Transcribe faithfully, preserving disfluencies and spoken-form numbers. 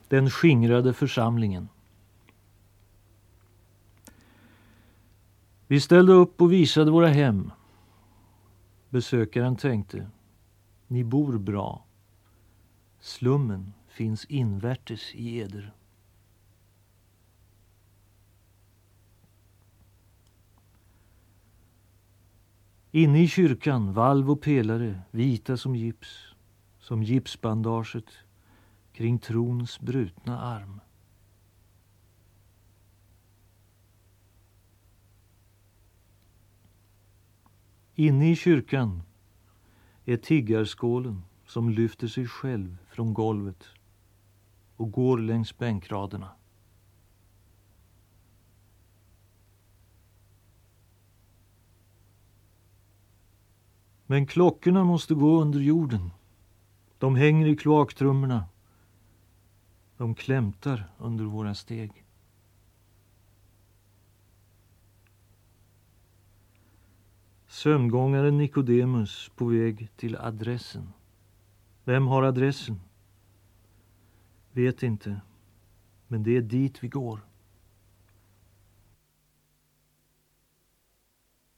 Den skingrade församlingen. Vi ställde upp och visade våra hem. Besökaren tänkte: ni bor bra. Slummen finns invärtes i eder. Inne i kyrkan, valv och pelare, vita som gips, som gipsbandaget kring trons brutna arm. Inne i kyrkan är tiggarskålen som lyfter sig själv från golvet och går längs bänkraderna. Men klockorna måste gå under jorden. De hänger i kloaktrummorna. De klämtar under våra steg. Sömngångaren Nikodemus på väg till adressen. Vem har adressen? Vet inte, men det är dit vi går.